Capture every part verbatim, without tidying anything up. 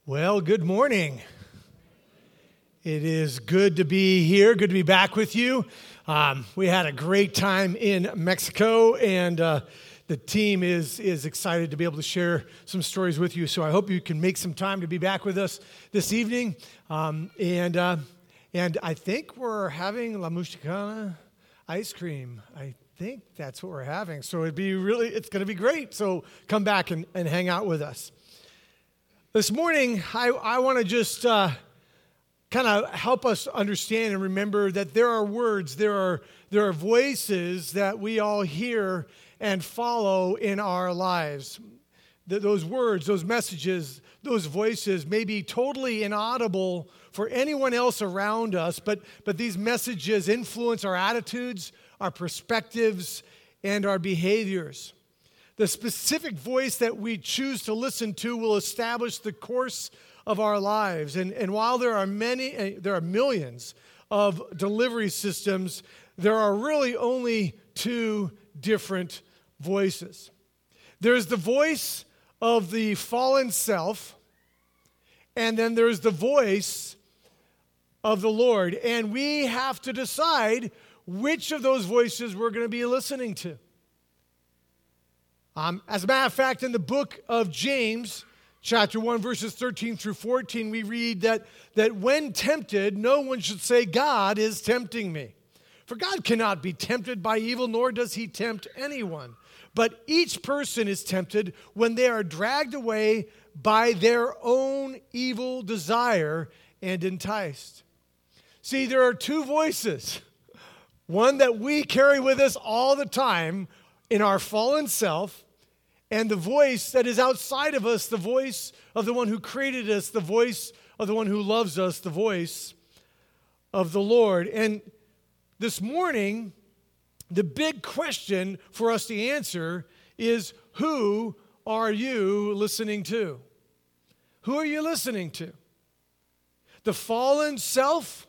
Well, good morning. It is good to be here, good to be back with you. Um, we had a great time in Mexico, and uh, the team is, is excited to be able to share some stories with you. So I hope you can make some time to be back with us this evening. Um, and uh, and I think we're having La Mexicana ice cream. I think that's what we're having. So it'd be really, it's going to be great. So come back and, and hang out with us. This morning, I, I want to just uh, kind of help us understand and remember that there are words, there are there are voices that we all hear and follow in our lives. Th- those words, those messages, those voices may be totally inaudible for anyone else around us, but, but these messages influence our attitudes, our perspectives, and our behaviors. The specific voice that we choose to listen to will establish the course of our lives. And, and while there are many, there are millions of delivery systems, there are really only two different voices. There's the voice of the fallen self, and then there's the voice of the Lord. And we have to decide which of those voices we're going to be listening to. Um, as a matter of fact, in the book of James, chapter one, verses thirteen through fourteen, we read that, that when tempted, no one should say, God is tempting me. For God cannot be tempted by evil, nor does he tempt anyone. But each person is tempted when they are dragged away by their own evil desire and enticed. See, there are two voices. One that we carry with us all the time in our fallen self, and the voice that is outside of us, the voice of the one who created us, the voice of the one who loves us, the voice of the Lord. And this morning, the big question for us to answer is, who are you listening to? Who are you listening to? The fallen self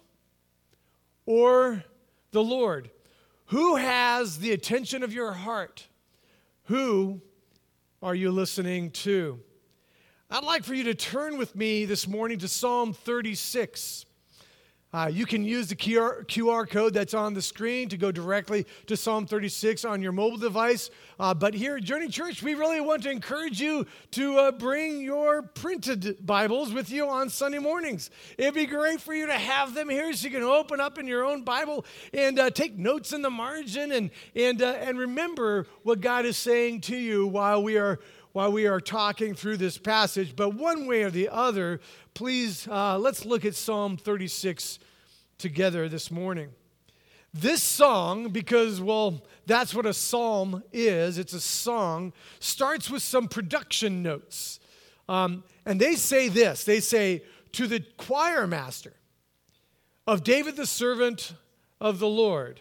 or the Lord? Who has the attention of your heart? Who are you listening to? I'd like for you to turn with me this morning to Psalm thirty-six. Uh, you can use the Q R, Q R code that's on the screen to go directly to Psalm thirty-six on your mobile device. Uh, but here at Journey Church, we really want to encourage you to uh, bring your printed Bibles with you on Sunday mornings. It'd be great for you to have them here so you can open up in your own Bible and uh, take notes in the margin and and uh, and remember what God is saying to you while we are while we are talking through this passage. But one way or the other, please, uh, let's look at Psalm thirty-six together this morning. This song, because, well, that's what a psalm is, it's a song, starts with some production notes. Um, and they say this, they say, to the choir master of David the servant of the Lord.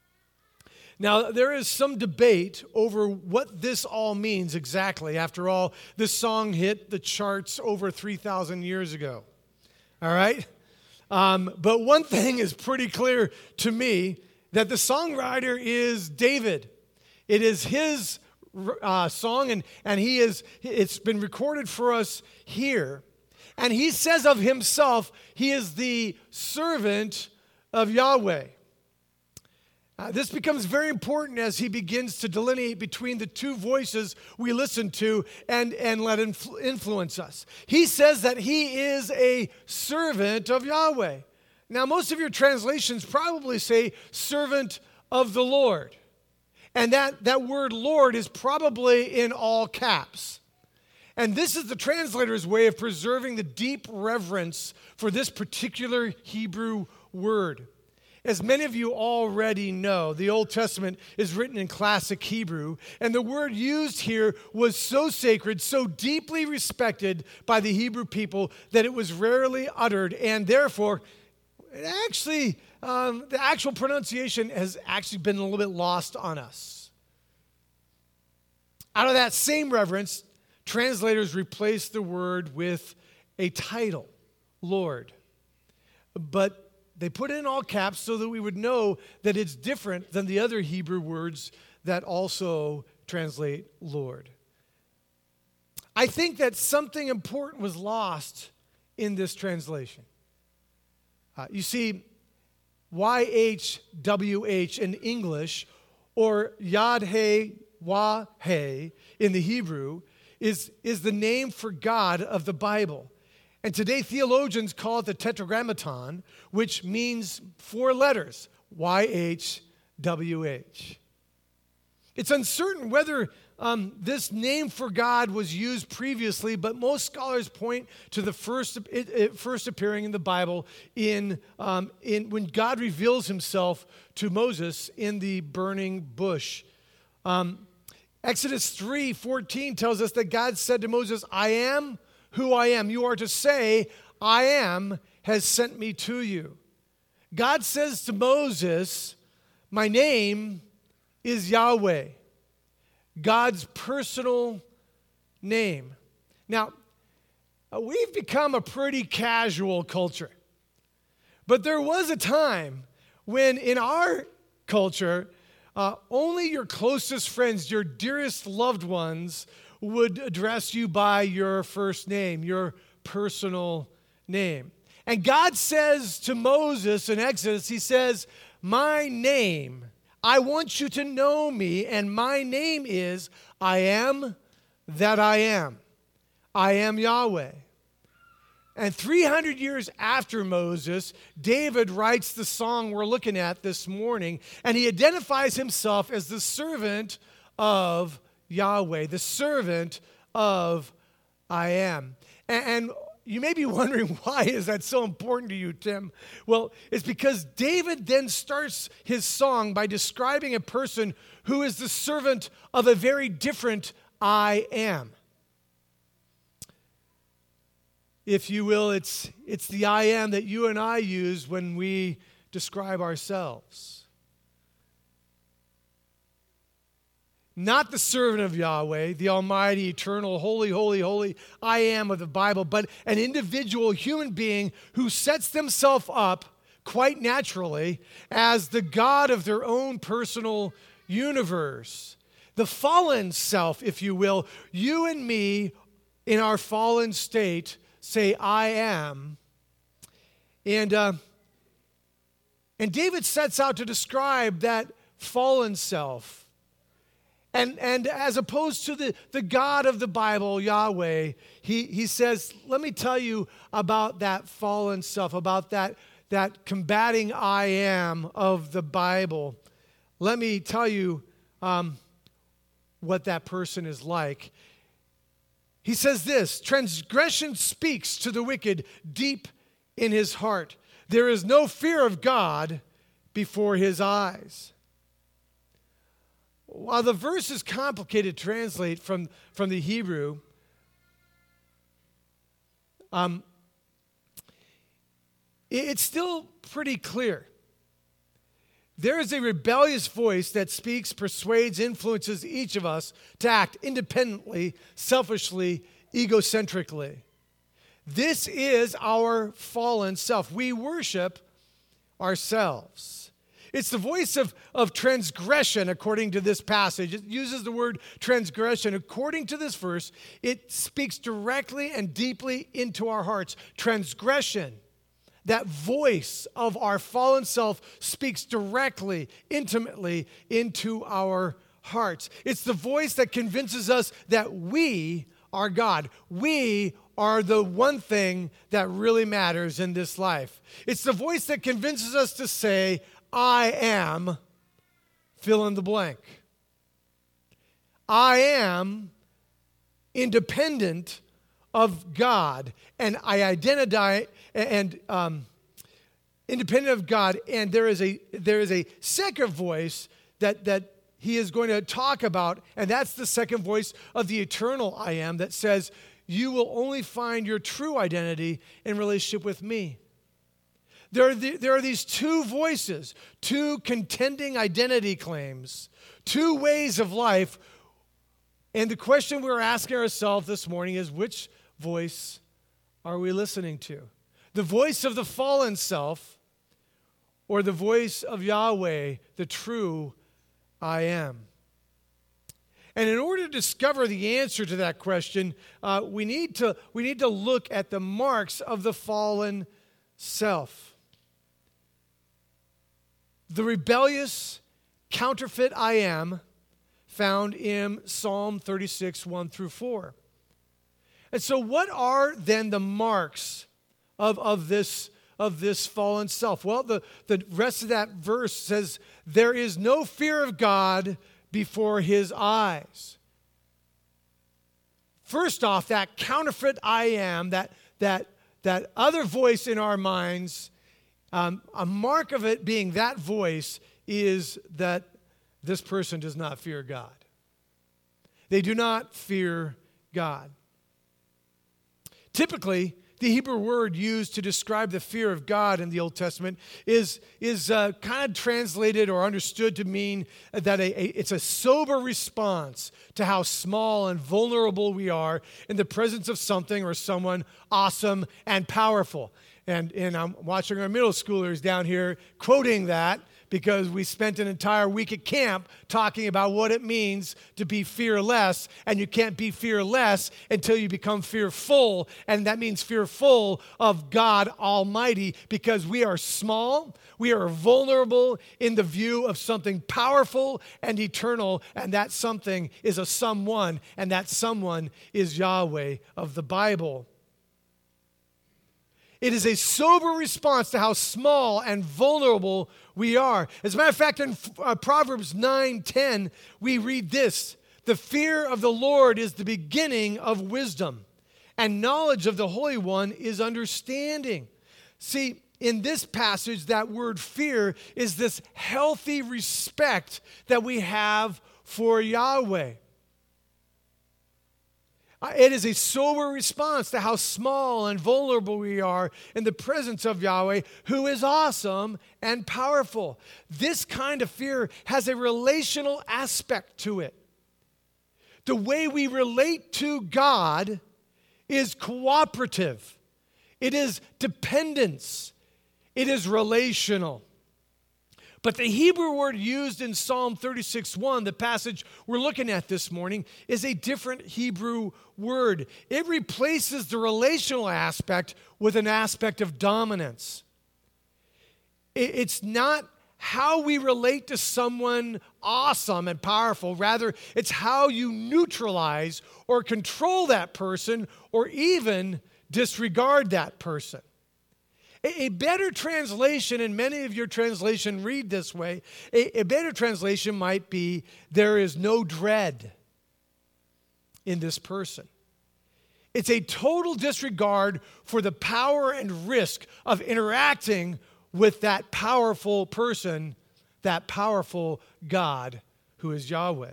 Now, there is some debate over what this all means exactly. After all, this song hit the charts over three thousand years ago. All right? Um, but one thing is pretty clear to me, that the songwriter is David. It is his uh, song, and, and he is. It's been recorded for us here. And he says of himself, he is the servant of Yahweh. Uh, this becomes very important as he begins to delineate between the two voices we listen to and, and let influ- influence us. He says that he is a servant of Yahweh. Now, most of your translations probably say servant of the Lord. And that, that word Lord is probably in all caps. And this is the translator's way of preserving the deep reverence for this particular Hebrew word. As many of you already know, the Old Testament is written in classic Hebrew, and the word used here was so sacred, so deeply respected by the Hebrew people that it was rarely uttered, and therefore, it actually, um, the actual pronunciation has actually been a little bit lost on us. Out of that same reverence, translators replaced the word with a title, Lord. But they put it in all caps so that we would know that it's different than the other Hebrew words that also translate Lord. I think that something important was lost in this translation. Uh, you see, Y H W H in English, or Yad-He-Wah-He in the Hebrew, is, is the name for God of the Bible. And today theologians call it the Tetragrammaton, which means four letters, Y H W H. It's uncertain whether um, this name for God was used previously, but most scholars point to the first, it, it first appearing in the Bible in, um, in when God reveals himself to Moses in the burning bush. Um, Exodus three fourteen tells us that God said to Moses, I am who I am. You are to say, I am has sent me to you. God says to Moses, my name is Yahweh, God's personal name. Now, we've become a pretty casual culture. But there was a time when in our culture, uh, only your closest friends, your dearest loved ones, would address you by your first name, your personal name. And God says to Moses in Exodus, he says, my name, I want you to know me, and my name is I am that I am. I am Yahweh. And three hundred years after Moses, David writes the song we're looking at this morning, and he identifies himself as the servant of Yahweh, the servant of I am. And, and you may be wondering, why is that so important to you, Tim? Well, it's because David then starts his song by describing a person who is the servant of a very different I am. If you will, it's, it's the I am that you and I use when we describe ourselves. Not the servant of Yahweh, the almighty, eternal, holy, holy, holy I am of the Bible, but an individual human being who sets themselves up quite naturally as the God of their own personal universe. The fallen self, if you will, you and me in our fallen state say, I am. And, uh, and David sets out to describe that fallen self. And, and as opposed to the, the God of the Bible, Yahweh, he, he says, let me tell you about that fallen self, about that, that combating I am of the Bible. Let me tell you um, what that person is like. He says this, transgression speaks to the wicked deep in his heart. There is no fear of God before his eyes. While the verse is complicated to translate from, from the Hebrew, um, it, it's still pretty clear. There is a rebellious voice that speaks, persuades, influences each of us to act independently, selfishly, egocentrically. This is our fallen self. We worship ourselves. It's the voice of, of transgression, according to this passage. It uses the word transgression. According to this verse, it speaks directly and deeply into our hearts. Transgression, that voice of our fallen self, speaks directly, intimately into our hearts. It's the voice that convinces us that we are God. We are the one thing that really matters in this life. It's the voice that convinces us to say, I am, fill in the blank. I am independent of God, and I identify and um, independent of God. And there is a there is a second voice that that he is going to talk about, and that's the second voice of the eternal I am that says, you will only find your true identity in relationship with me. There are, the, there are these two voices, two contending identity claims, two ways of life. And the question we're asking ourselves this morning is, which voice are we listening to? The voice of the fallen self or the voice of Yahweh, the true I am? And in order to discover the answer to that question, uh, we need to we need to look at the marks of the fallen self. The rebellious, counterfeit I am, found in Psalm thirty-six, one through four. And so what are then the marks of, of, this, of this fallen self? Well, the, the rest of that verse says, there is no fear of God before his eyes. First off, that counterfeit I am, that, that, that other voice in our minds, um, a mark of it being that voice is that this person does not fear God. They do not fear God. Typically, the Hebrew word used to describe the fear of God in the Old Testament is, is uh, kind of translated or understood to mean that a, a, it's a sober response to how small and vulnerable we are in the presence of something or someone awesome and powerful. And, and I'm watching our middle schoolers down here quoting that, because we spent an entire week at camp talking about what it means to be fearless, and you can't be fearless until you become fearful, and that means fearful of God Almighty, because we are small, we are vulnerable in the view of something powerful and eternal, and that something is a someone, and that someone is Yahweh of the Bible. It is a sober response to how small and vulnerable we are. As a matter of fact, in uh, Proverbs nine ten, we read this: the fear of the Lord is the beginning of wisdom, and knowledge of the Holy One is understanding. See, in this passage, that word fear is this healthy respect that we have for Yahweh. It is a sober response to how small and vulnerable we are in the presence of Yahweh, who is awesome and powerful. This kind of fear has a relational aspect to it. The way we relate to God is cooperative. It is dependence. It is relational. But the Hebrew word used in Psalm thirty-six one, the passage we're looking at this morning, is a different Hebrew word. It replaces the relational aspect with an aspect of dominance. It's not how we relate to someone awesome and powerful. Rather, it's how you neutralize or control that person or even disregard that person. A better translation, and many of your translations read this way, a, a better translation might be, there is no dread in this person. It's a total disregard for the power and risk of interacting with that powerful person, that powerful God who is Yahweh.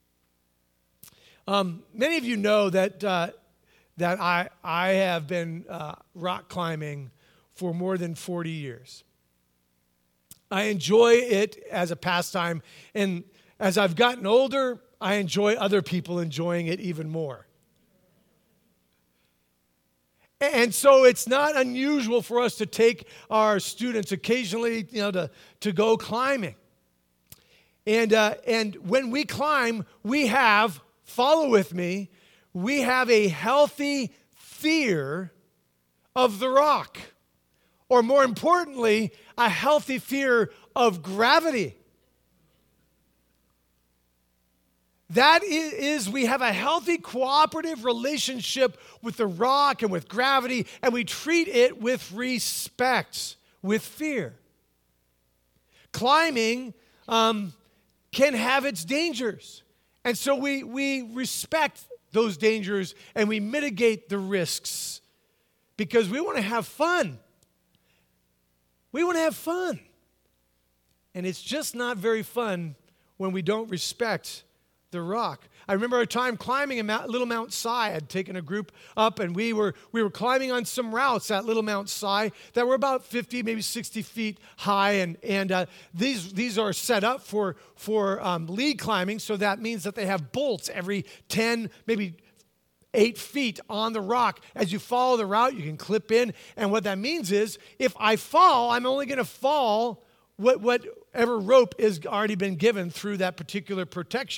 Um, many of you know that, uh, that I, I have been uh, rock climbing for more than forty years. I enjoy it as a pastime, and as I've gotten older, I enjoy other people enjoying it even more. And so it's not unusual for us to take our students occasionally, you know, to, to go climbing. And, uh, and when we climb, we have, follow with me, we have a healthy fear of the rock. Or more importantly, a healthy fear of gravity. That is, we have a healthy cooperative relationship with the rock and with gravity, and we treat it with respect, with fear. Climbing um, can have its dangers, and so we, we respect those dangers and we mitigate the risks because we want to have fun. We want to have fun. And it's just not very fun when we don't respect the rock. I remember a time climbing a Mount, Little Mount Si. I'd taken a group up, and we were we were climbing on some routes at Little Mount Si that were about fifty, maybe sixty feet high, and and uh, these these are set up for for um, lead climbing. So that means that they have bolts every ten, maybe eight feet on the rock. As you follow the route, you can clip in, and what that means is, if I fall, I'm only going to fall what whatever rope has already been given through that particular protection.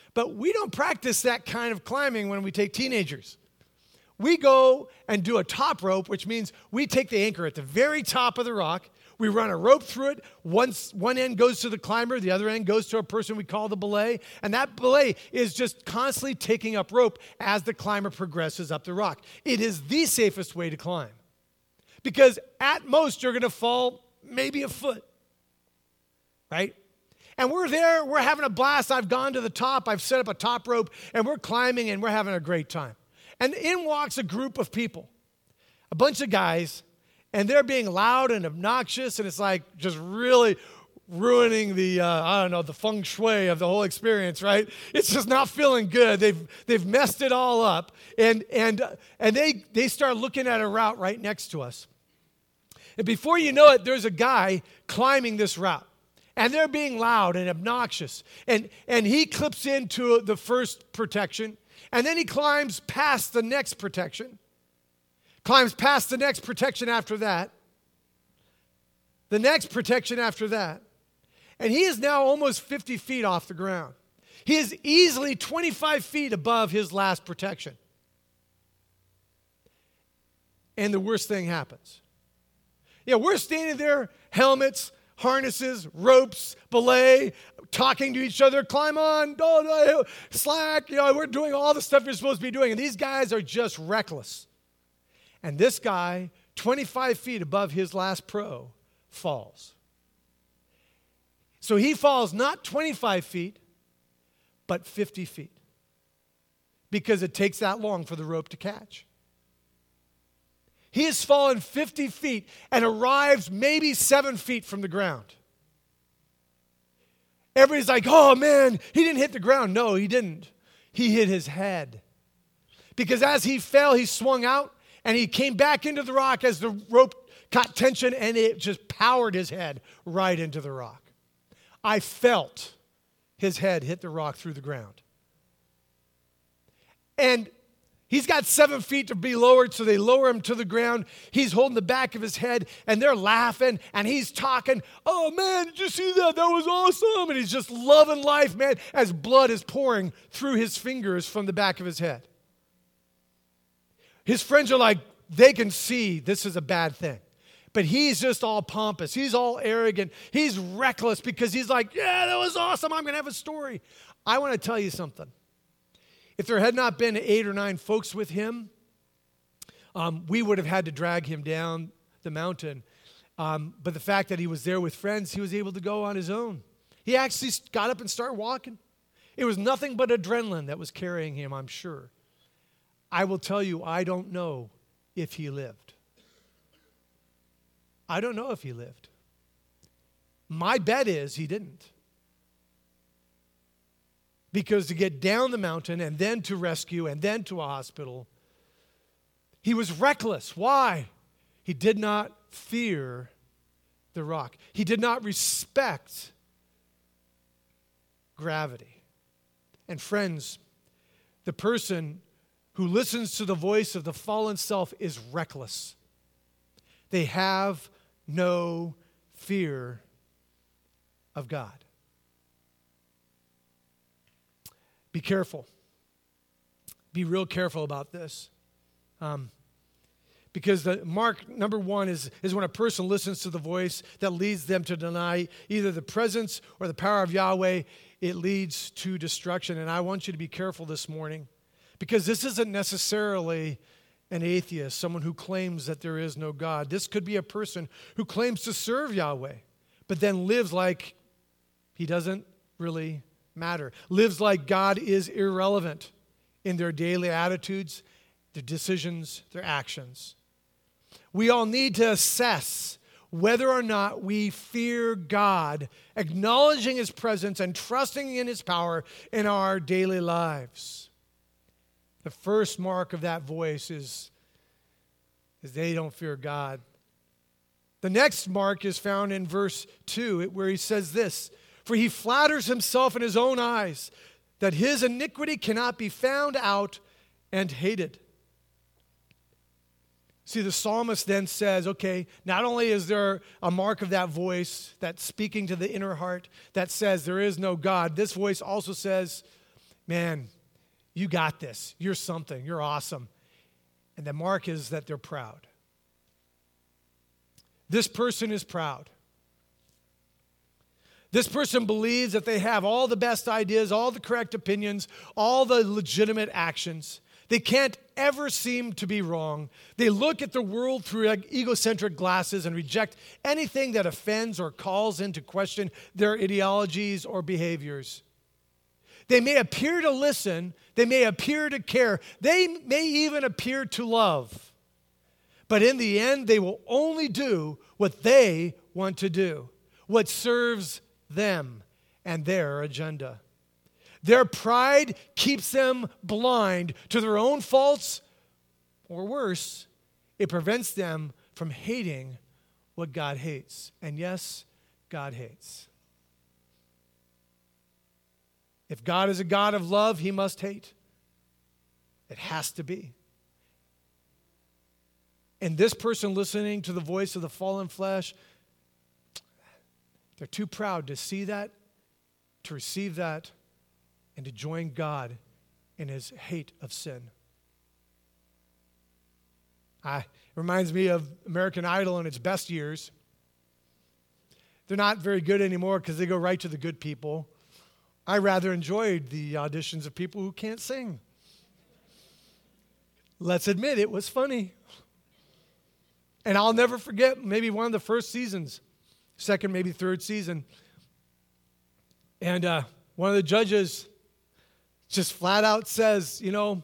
But we don't practice that kind of climbing when we take teenagers. We go and do a top rope, which means we take the anchor at the very top of the rock. We run a rope through it. Once one end goes to the climber, the other end goes to a person we call the belay. And that belay is just constantly taking up rope as the climber progresses up the rock. It is the safest way to climb. Because at most, you're going to fall maybe a foot, right? And we're there, we're having a blast. I've gone to the top, I've set up a top rope, and we're climbing, and we're having a great time. And in walks a group of people, a bunch of guys, and they're being loud and obnoxious, and it's like just really ruining the, uh, I don't know, the feng shui of the whole experience, right? It's just not feeling good. They've they've messed it all up, and and uh, and they they start looking at a route right next to us. And before you know it, there's a guy climbing this route. And they're being loud and obnoxious. And, and he clips into the first protection. And then he climbs past the next protection. Climbs past the next protection after that. The next protection after that. And he is now almost fifty feet off the ground. He is easily twenty-five feet above his last protection. And the worst thing happens. Yeah, we're standing there, helmets, harnesses, ropes, belay, talking to each other, climb on, oh, no, slack, you know, we're doing all the stuff you're supposed to be doing. And these guys are just reckless. And this guy, twenty-five feet above his last pro, falls. So he falls not twenty-five feet, but fifty feet. Because it takes that long for the rope to catch. He has fallen fifty feet and arrives maybe seven feet from the ground. Everybody's like, oh man, he didn't hit the ground. No, he didn't. He hit his head. Because as he fell, he swung out and he came back into the rock as the rope caught tension and it just powered his head right into the rock. I felt his head hit the rock through the ground. And he's got seven feet to be lowered, so they lower him to the ground. He's holding the back of his head, and they're laughing, and he's talking, oh, man, did you see that? That was awesome. And he's just loving life, man, as blood is pouring through his fingers from the back of his head. His friends are like, they can see this is a bad thing. But he's just all pompous. He's all arrogant. He's reckless because he's like, yeah, that was awesome. I'm going to have a story. I want to tell you something. If there had not been eight or nine folks with him, um, we would have had to drag him down the mountain. Um, but the fact that he was there with friends, he was able to go on his own. He actually got up and started walking. It was nothing but adrenaline that was carrying him, I'm sure. I will tell you, I don't know if he lived. I don't know if he lived. My bet is he didn't. Because to get down the mountain and then to rescue and then to a hospital, he was reckless. Why? He did not fear the rock. He did not respect gravity. And friends, the person who listens to the voice of the fallen self is reckless. They have no fear of God. Be careful. Be real careful about this. Um, because the mark number one is, is when a person listens to the voice that leads them to deny either the presence or the power of Yahweh, it leads to destruction. And I want you to be careful this morning because this isn't necessarily an atheist, someone who claims that there is no God. This could be a person who claims to serve Yahweh, but then lives like he doesn't really matter. Lives like God is irrelevant in their daily attitudes, their decisions, their actions. We all need to assess whether or not we fear God, acknowledging His presence and trusting in His power in our daily lives. The first mark of that voice is, is they don't fear God. The next mark is found in verse two, where he says this, for he flatters himself in his own eyes that his iniquity cannot be found out and hated. See, the psalmist then says, okay, not only is there a mark of that voice that's speaking to the inner heart that says there is no God, this voice also says, man, you got this. You're something. You're awesome. And the mark is that they're proud. This person is proud. This person believes that they have all the best ideas, all the correct opinions, all the legitimate actions. They can't ever seem to be wrong. They look at the world through egocentric glasses and reject anything that offends or calls into question their ideologies or behaviors. They may appear to listen. They may appear to care. They may even appear to love. But in the end, they will only do what they want to do, what serves them and their agenda. Their pride keeps them blind to their own faults, or worse, it prevents them from hating what God hates. And yes, God hates. If God is a God of love, he must hate. It has to be. And this person listening to the voice of the fallen flesh, they're too proud to see that, to receive that, and to join God in his hate of sin. I, it reminds me of American Idol in its best years. They're not very good anymore because they go right to the good people. I rather enjoyed the auditions of people who can't sing. Let's admit it was funny. And I'll never forget maybe one of the first seasons, second, maybe third season. And uh, one of the judges just flat out says, you know,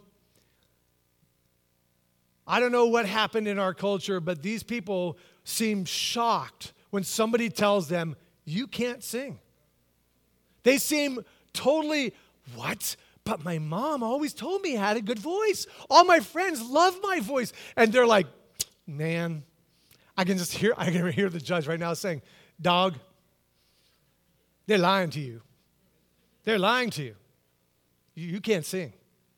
I don't know what happened in our culture, but these people seem shocked when somebody tells them, you can't sing. They seem totally, what? But my mom always told me I had a good voice. All my friends love my voice. And they're like, man, I can just hear, I can hear the judge right now saying, dog, they're lying to you. They're lying to you. You, you can't sing.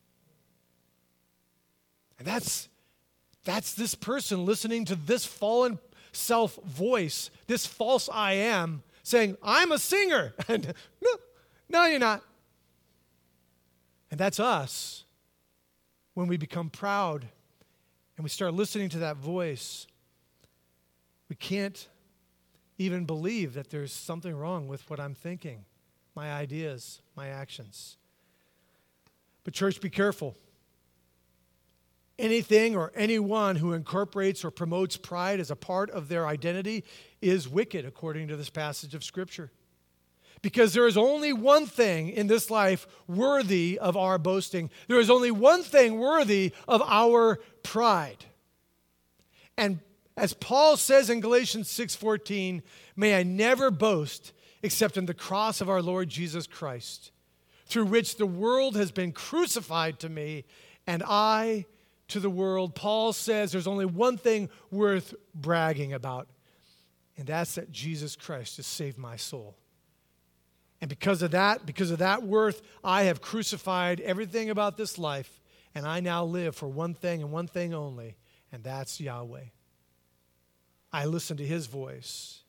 And that's, that's this person listening to this fallen self voice, this false I am, saying, I'm a singer. And no, no, you're not. And that's us when we become proud and we start listening to that voice. We can't even believe that there's something wrong with what I'm thinking, my ideas, my actions. But church, be careful. Anything or anyone who incorporates or promotes pride as a part of their identity is wicked, according to this passage of Scripture. Because there is only one thing in this life worthy of our boasting. There is only one thing worthy of our pride. And as Paul says in Galatians six fourteen, may I never boast except in the cross of our Lord Jesus Christ, through which the world has been crucified to me, and I to the world. Paul says there's only one thing worth bragging about, and that's that Jesus Christ has saved my soul. And because of that, because of that worth, I have crucified everything about this life, and I now live for one thing and one thing only, and that's Yahweh. I listen to his voice.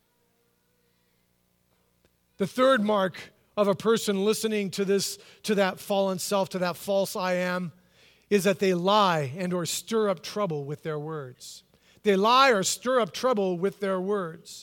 The third mark of a person listening to this, to that fallen self, to that false I am, is that they lie and or stir up trouble with their words. They lie or stir up trouble with their words.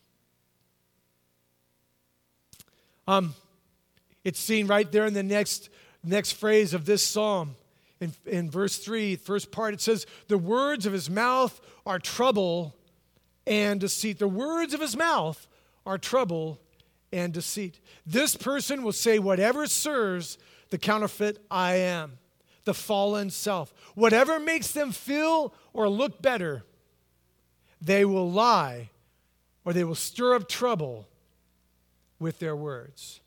Um, it's seen right there in the next, next phrase of this psalm. In, in verse three, first part, it says, the words of his mouth are trouble and deceit. The words of his mouth are trouble and deceit. This person will say whatever serves the counterfeit I am, the fallen self. Whatever makes them feel or look better, they will lie or they will stir up trouble with their words.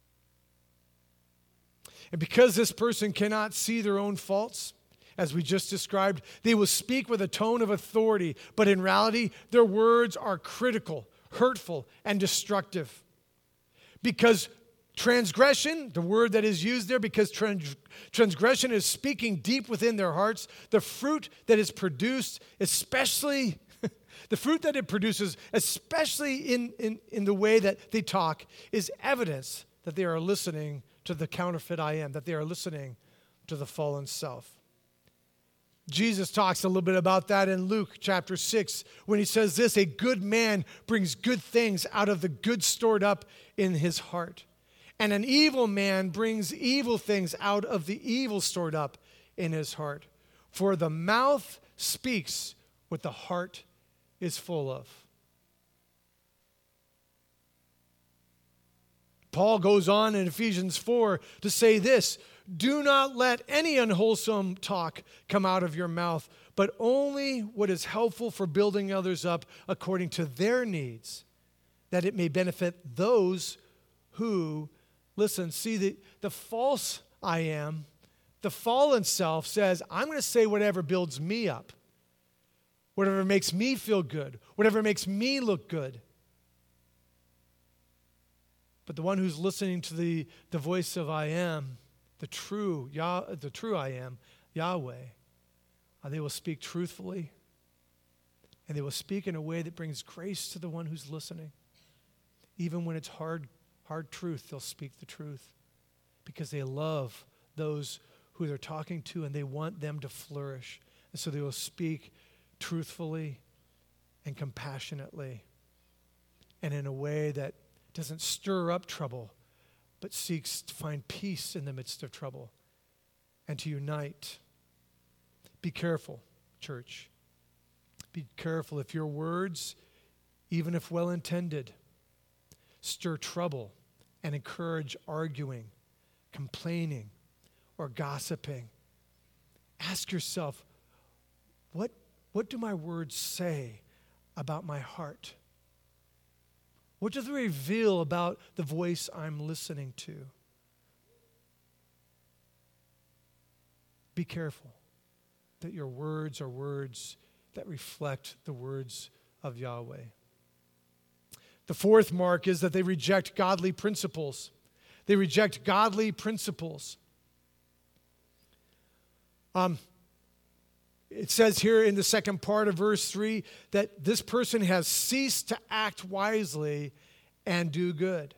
And because this person cannot see their own faults, as we just described, they will speak with a tone of authority, but in reality, their words are critical, hurtful, and destructive. Because transgression, the word that is used there, because trans- transgression is speaking deep within their hearts, the fruit that is produced, especially the fruit that it produces, especially in, in, in the way that they talk, is evidence that they are listening to the counterfeit I am, that they are listening to the fallen self. Jesus talks a little bit about that in Luke chapter six when he says this, a good man brings good things out of the good stored up in his heart. And an evil man brings evil things out of the evil stored up in his heart. For the mouth speaks what the heart is full of. Paul goes on in Ephesians four to say this, do not let any unwholesome talk come out of your mouth, but only what is helpful for building others up according to their needs, that it may benefit those who listen. See, the, the false I am, the fallen self says, I'm going to say whatever builds me up, whatever makes me feel good, whatever makes me look good. But the one who's listening to the, the voice of I am, the true, Yah, the true I am, Yahweh, uh, they will speak truthfully, and they will speak in a way that brings grace to the one who's listening. Even when it's hard, hard truth, they'll speak the truth because they love those who they're talking to and they want them to flourish. And so they will speak truthfully and compassionately and in a way that doesn't stir up trouble, but seeks to find peace in the midst of trouble and to unite. Be careful, church. Be careful if your words, even if well-intended, stir trouble and encourage arguing, complaining, or gossiping. Ask yourself, what, what do my words say about my heart? What does it reveal about the voice I'm listening to? Be careful that your words are words that reflect the words of Yahweh. The fourth mark is that they reject godly principles. They reject godly principles. Um, it says here in the second part of verse three that this person has ceased to act wisely and do good.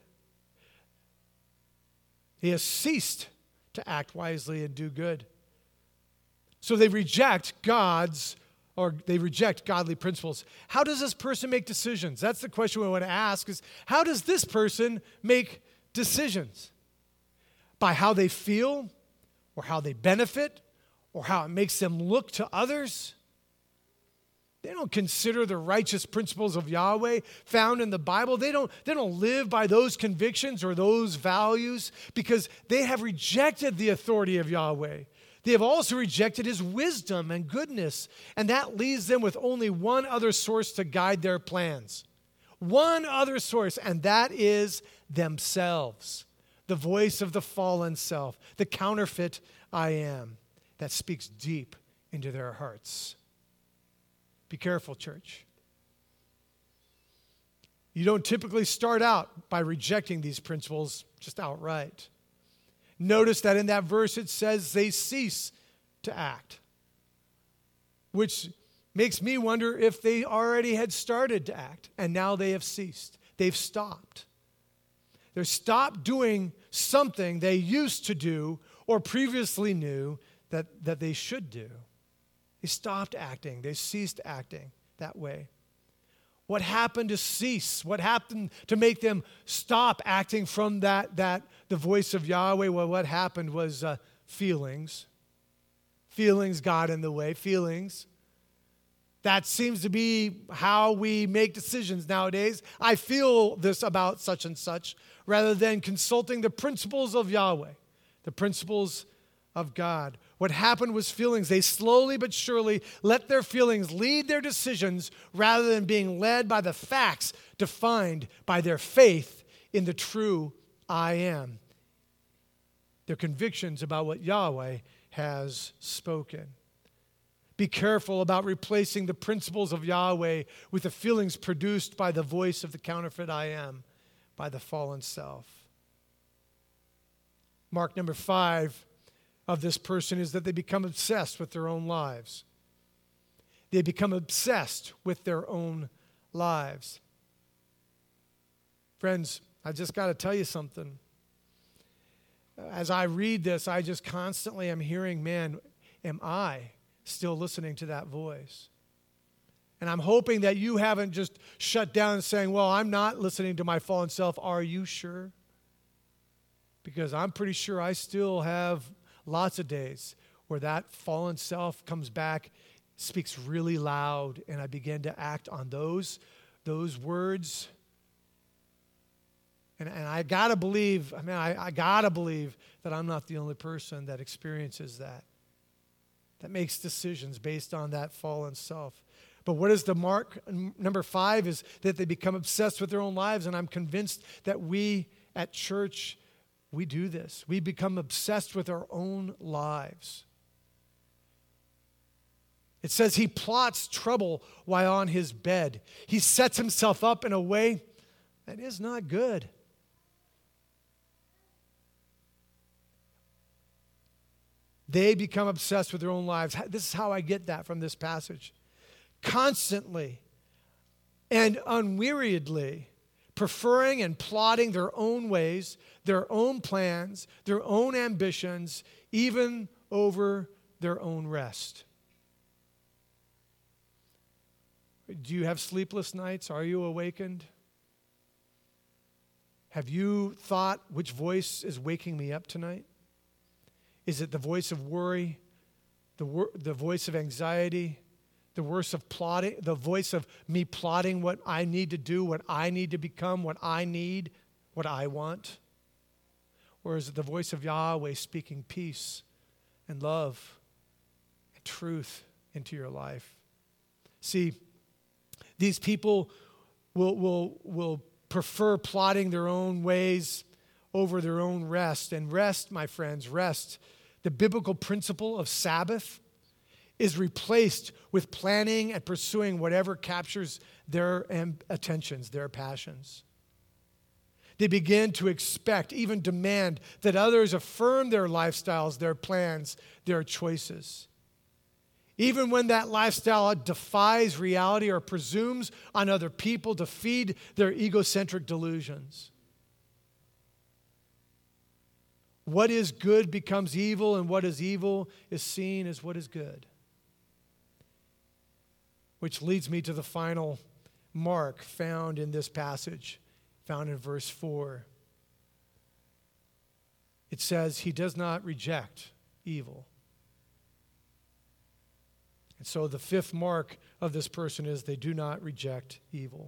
He has ceased to act wisely and do good. So they reject God's, or they reject godly principles. How does this person make decisions? That's the question we want to ask is, how does this person make decisions? By how they feel, or how they benefit, or how it makes them look to others? They don't consider the righteous principles of Yahweh found in the Bible. They don't, they don't live by those convictions or those values because they have rejected the authority of Yahweh. They have also rejected his wisdom and goodness, and that leaves them with only one other source to guide their plans. One other source, and that is themselves. The voice of the fallen self, the counterfeit I am, that speaks deep into their hearts. Be careful, church. You don't typically start out by rejecting these principles just outright. Notice that in that verse it says they cease to act, which makes me wonder if they already had started to act and now they have ceased. They've stopped. They've stopped doing something they used to do or previously knew that, that they should do. They stopped acting. They ceased acting that way. What happened to cease? What happened to make them stop acting from that, that the voice of Yahweh? Well, what happened was uh, feelings. Feelings got in the way. Feelings. That seems to be how we make decisions nowadays. I feel this about such and such, rather than consulting the principles of Yahweh, the principles of God. What happened was feelings. They slowly but surely let their feelings lead their decisions rather than being led by the facts defined by their faith in the true I am. Their convictions about what Yahweh has spoken. Be careful about replacing the principles of Yahweh with the feelings produced by the voice of the counterfeit I am, by the fallen self. Mark number five of this person is that they become obsessed with their own lives. They become obsessed with their own lives. Friends, I just got to tell you something. as I read this, I just constantly am hearing, man, am I still listening to that voice? And I'm hoping that you haven't just shut down and saying, well, I'm not listening to my fallen self. Are you sure? Because I'm pretty sure I still have lots of days where that fallen self comes back, speaks really loud, and I begin to act on those, those words. And, and I got to believe, I mean, I, I got to believe that I'm not the only person that experiences that, that makes decisions based on that fallen self. But what is the mark? Number five is that they become obsessed with their own lives, and I'm convinced that we at church, we do this. We become obsessed with our own lives. It says he plots trouble while on his bed. He sets himself up in a way that is not good. They become obsessed with their own lives. This is how I get that from this passage. Constantly and unweariedly preferring and plotting their own ways, their own plans, their own ambitions, even over their own rest. Do you have sleepless nights? Are you awakened? Have you thought, which voice is waking me up tonight? Is it the voice of worry, the, wor- the voice of anxiety, the voice of plotting, the voice of me plotting what I need to do, what I need to become, what I need, what I want? Or is it the voice of Yahweh speaking peace and love and truth into your life? See, these people will, will, will prefer plotting their own ways over their own rest. And rest, my friends, rest, the biblical principle of Sabbath, is replaced with planning and pursuing whatever captures their attentions, their passions. They begin to expect, even demand, that others affirm their lifestyles, their plans, their choices. Even when that lifestyle defies reality or presumes on other people to feed their egocentric delusions. What is good becomes evil, and what is evil is seen as what is good. Which leads me to the final mark found in this passage, found in verse four. It says, he does not reject evil. And so the fifth mark of this person is they do not reject evil.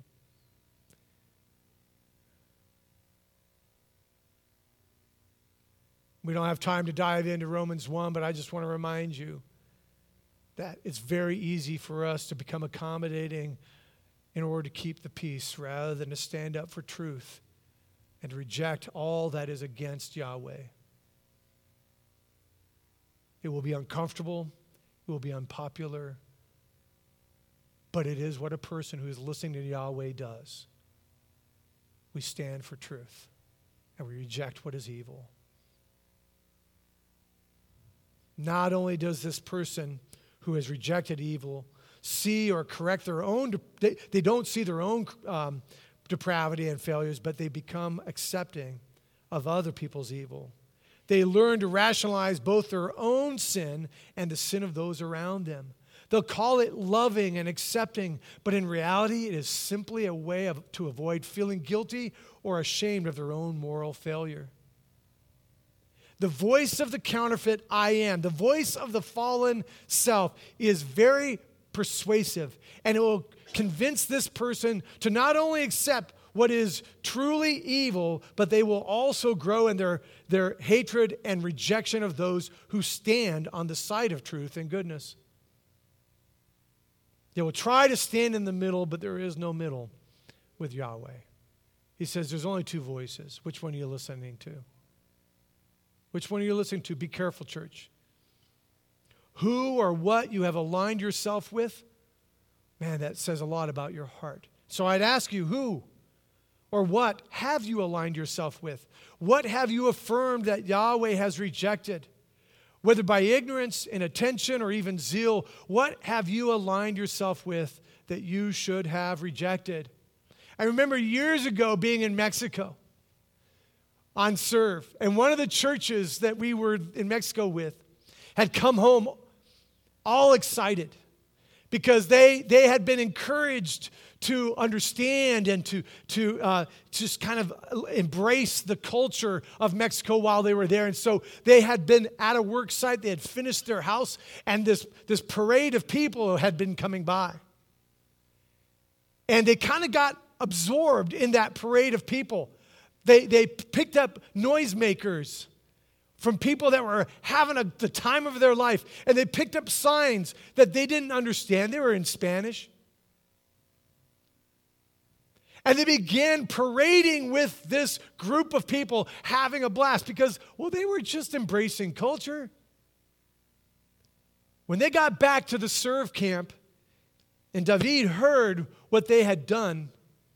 We don't have time to dive into Romans one, but I just want to remind you that it's very easy for us to become accommodating in order to keep the peace rather than to stand up for truth and to reject all that is against Yahweh. It will be uncomfortable. It will be unpopular. But it is what a person who is listening to Yahweh does. We stand for truth and we reject what is evil. Not only does this person who has rejected evil see or correct their own, they, they don't see their own um, depravity and failures, but they become accepting of other people's evil. They learn to rationalize both their own sin and the sin of those around them. They'll call it loving and accepting, but in reality, it is simply a way of, to avoid feeling guilty or ashamed of their own moral failure. The voice of the counterfeit I am, the voice of the fallen self is very persuasive, and it will convince this person to not only accept what is truly evil, but they will also grow in their, their hatred and rejection of those who stand on the side of truth and goodness. They will try to stand in the middle, but there is no middle with Yahweh. He says there's only two voices. Which one are you listening to? Which one are you listening to? Be careful, church. Who or what you have aligned yourself with, man, that says a lot about your heart. So I'd ask you, who or what have you aligned yourself with? What have you affirmed that Yahweh has rejected? Whether by ignorance, inattention, or even zeal, what have you aligned yourself with that you should have rejected? I remember years ago being in Mexico. on Serve. And one of the churches that we were in Mexico with had come home all excited because they, they had been encouraged to understand and to, to uh, just kind of embrace the culture of Mexico while they were there. And so they had been at a work site, they had finished their house, and this, this parade of people had been coming by. And they kind of got absorbed in that parade of people. They, they picked up noisemakers from people that were having a, the time of their life, and they picked up signs that they didn't understand. They were in Spanish. And they began parading with this group of people, having a blast because, well, they were just embracing culture. When they got back to the Serve camp and David heard what they had done,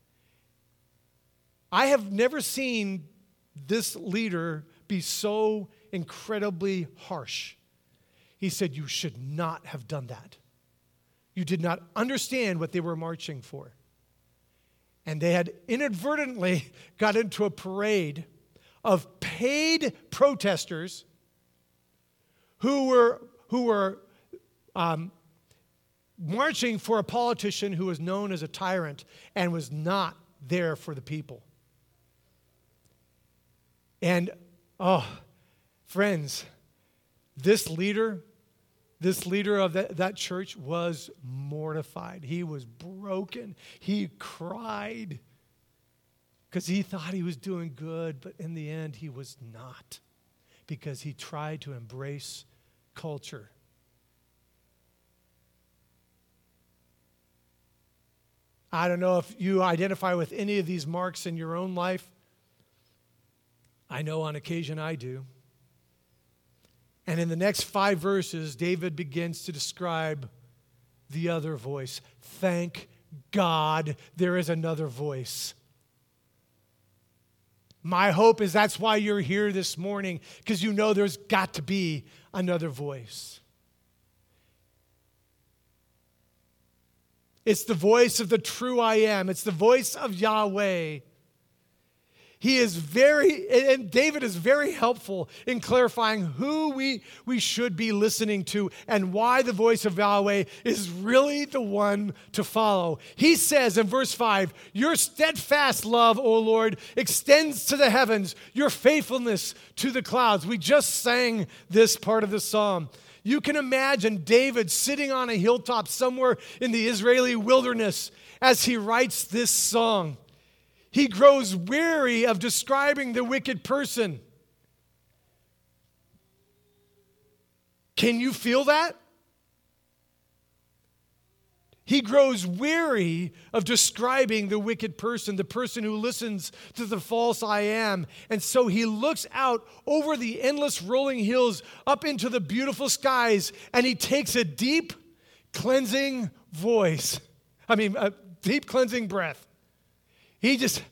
I have never seen this leader be so incredibly harsh. He said, "You should not have done that. You did not understand what they were marching for." And they had inadvertently got into a parade of paid protesters who were, who were um, marching for a politician who was known as a tyrant and was not there for the people. And, oh, friends, this leader, this leader of that, that church was mortified. He was broken. He cried because he thought he was doing good, but in the end, he was not because he tried to embrace culture. I don't know if you identify with any of these marks in your own life. I know on occasion I do. And in the next five verses, David begins to describe the other voice. Thank God there is another voice. My hope is that's why you're here this morning, because you know there's got to be another voice. It's the voice of the true I am. It's the voice of Yahweh. He is very, and David is very helpful in clarifying who we, we should be listening to and why the voice of Yahweh is really the one to follow. He says in verse five, "Your steadfast love, O Lord, extends to the heavens, your faithfulness to the clouds." We just sang this part of the psalm. You can imagine David sitting on a hilltop somewhere in the Israeli wilderness as he writes this song. He grows weary of describing the wicked person. Can you feel that? He grows weary of describing the wicked person, the person who listens to the false I am. And so he looks out over the endless rolling hills up into the beautiful skies, and he takes a deep cleansing voice. I mean, a deep cleansing breath. He just,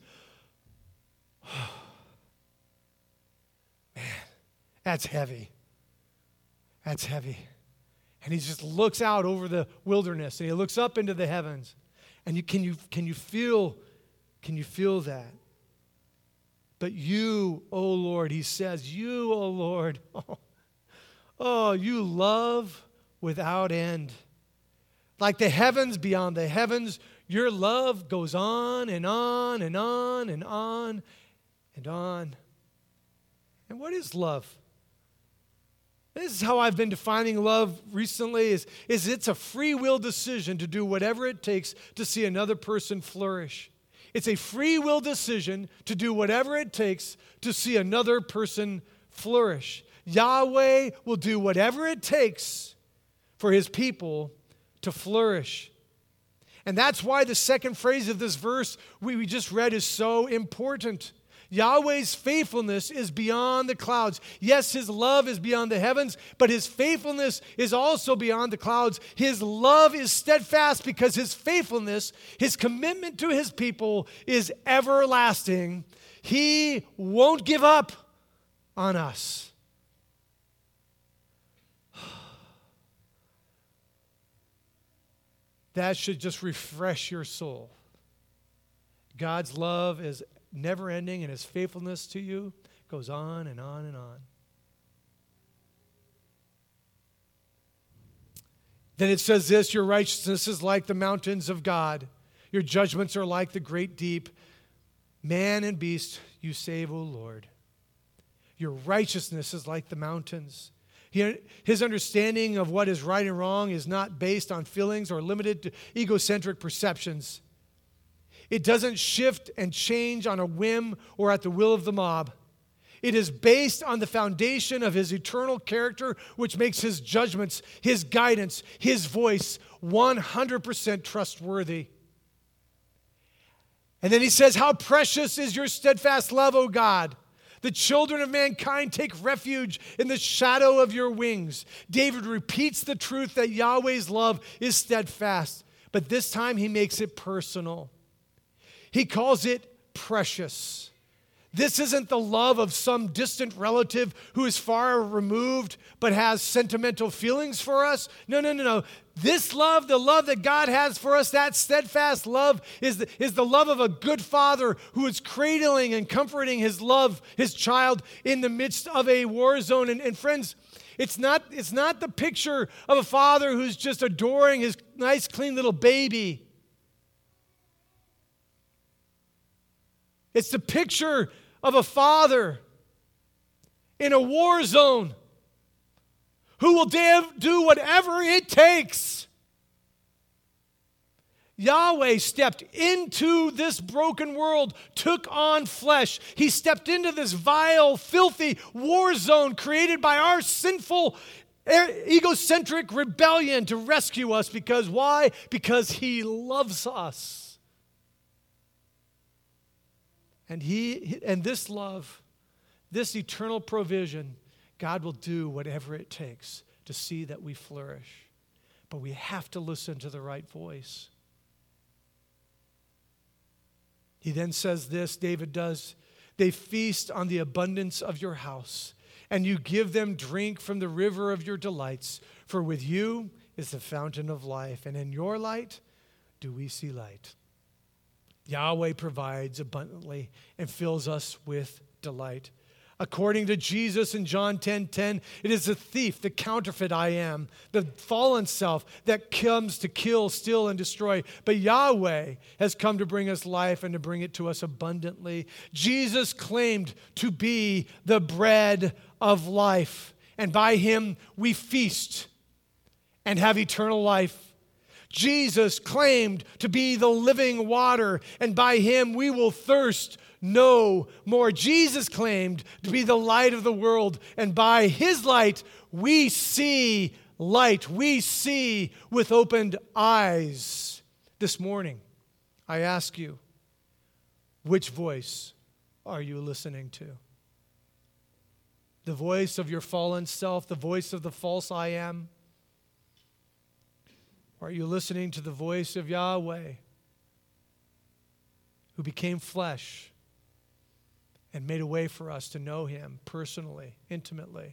man, that's heavy. That's heavy. And he just looks out over the wilderness and he looks up into the heavens. And you, can you can you feel can you feel that? But you, O Lord, he says, you, O Lord, oh, oh, you love without end. Like the heavens beyond the heavens, your love goes on and on and on and on and on. And what is love? This is how I've been defining love recently, is, is it's a free will decision to do whatever it takes to see another person flourish. It's a free will decision to do whatever it takes to see another person flourish. Yahweh will do whatever it takes for his people to flourish. And that's why the second phrase of this verse we, we just read is so important. Yahweh's faithfulness is beyond the clouds. Yes, his love is beyond the heavens, but his faithfulness is also beyond the clouds. His love is steadfast because his faithfulness, his commitment to his people is everlasting. He won't give up on us. That should just refresh your soul. God's love is never ending, and his faithfulness to you goes on and on and on. Then it says this, your righteousness is like the mountains of God. Your judgments are like the great deep. Man and beast you save, O Lord. Your righteousness is like the mountains. He, his understanding of what is right and wrong is not based on feelings or limited to egocentric perceptions. It doesn't shift and change on a whim or at the will of the mob. It is based on the foundation of his eternal character, which makes his judgments, his guidance, his voice one hundred percent trustworthy. And then he says, how precious is your steadfast love, O God. The children of mankind take refuge in the shadow of your wings. David repeats the truth that Yahweh's love is steadfast, but this time he makes it personal. He calls it precious. This isn't the love of some distant relative who is far removed but has sentimental feelings for us. No, no, no, no. This love, the love that God has for us, that steadfast love is the, is the love of a good father who is cradling and comforting his love, his child, in the midst of a war zone. And, and friends, it's not, it's not the picture of a father who's just adoring his nice, clean little baby. It's the picture of a father in a war zone who will do whatever it takes. Yahweh stepped into this broken world, took on flesh. He stepped into this vile, filthy war zone created by our sinful, egocentric rebellion to rescue us. Because why? Because he loves us. And he and this love, this eternal provision, God will do whatever it takes to see that we flourish. But we have to listen to the right voice. He then says this, David does, they feast on the abundance of your house, and you give them drink from the river of your delights. For with you is the fountain of life, and in your light do we see light. Yahweh provides abundantly and fills us with delight. According to Jesus in John ten ten, it is the thief, the counterfeit I am, the fallen self that comes to kill, steal, and destroy. But Yahweh has come to bring us life and to bring it to us abundantly. Jesus claimed to be the bread of life, and by him we feast and have eternal life. Jesus claimed to be the living water, and by him we will thirst no more. Jesus claimed to be the light of the world, and by his light we see light. We see with opened eyes. This morning, I ask you, which voice are you listening to? The voice of your fallen self, the voice of the false I am? Or are you listening to the voice of Yahweh, who became flesh and made a way for us to know him personally, intimately?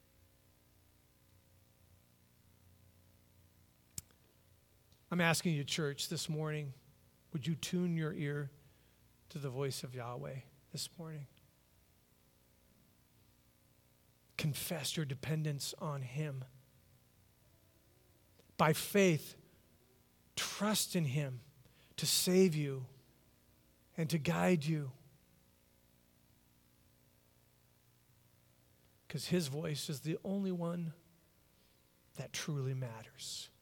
I'm asking you, church, this morning, would you tune your ear to the voice of Yahweh this morning? Confess your dependence on him. By faith, trust in him to save you and to guide you. Because his voice is the only one that truly matters.